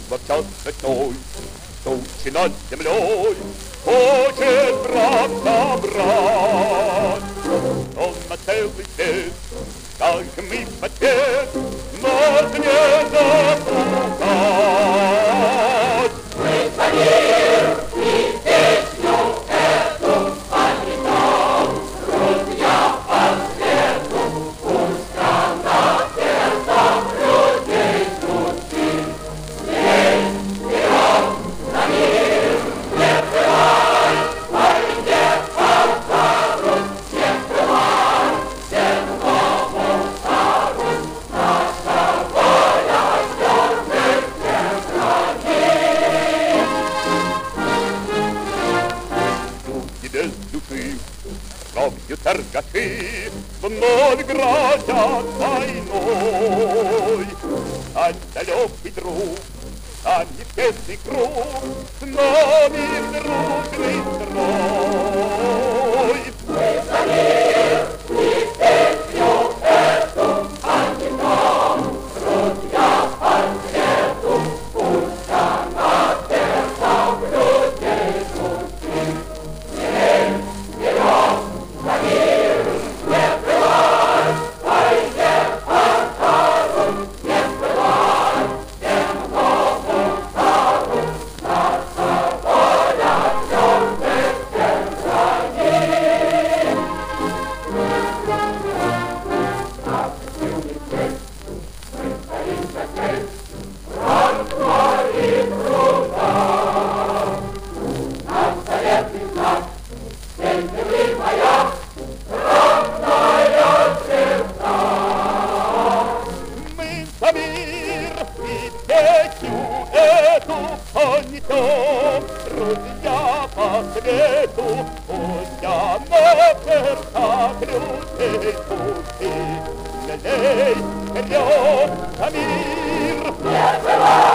во час ночной, тучи над землей, хочет брат собрать. Он на целый свет, как мы в ответ, нас не запугать. Мы за мир и песню эту поднесем, друзья по свету, пусть страна сердцем людей звучит. Весь вперед за мир, не скрывай, войне повторюсь, не скрывай, всем новую старую, наша воля черных не хранит. Люди без души, кровью торгаши, вновь грозят войной. А далекий друг, а небесный круг, с нами дружный строй. Мы за мир и песню эту поднесем, друзья по свету, пусть она сердцем людей звучит. День вперед за мир, не скрывай, войне повторюсь, не скрывай, всем новую старую, наша воля черных всех хранит. Нас силы честь, мы стоим за честь, фронт творит труда. Нам заветный знак, день земли маяк, ровная звезда. Мы за мир и песню эту понесем, друзья по свету, пусть она в сердцах людей звучит. Смелей вперед за мир! Не скрывай!